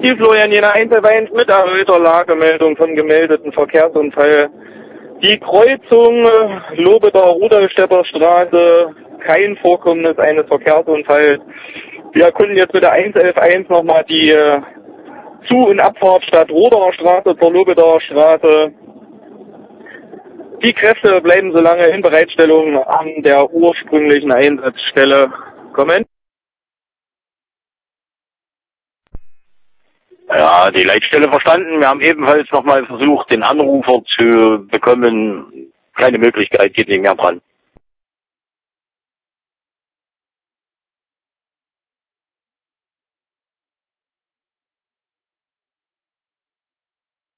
Die Florian Jena 111 mit erhöhter Lagemeldung von gemeldeten Verkehrsunfall. Die Kreuzung Lobedau-Rudolstädter Straße, kein Vorkommnis eines Verkehrsunfalls. Wir erkunden jetzt mit der 111 nochmal die Zu- und Abfahrt Stadt Roderer Straße zur Lobedauer Straße. Die Kräfte bleiben so lange in Bereitstellung an der ursprünglichen Einsatzstelle. Kommen. Ja, die Leitstelle verstanden. Wir haben ebenfalls nochmal versucht, den Anrufer zu bekommen. Keine Möglichkeit, geht nicht mehr dran.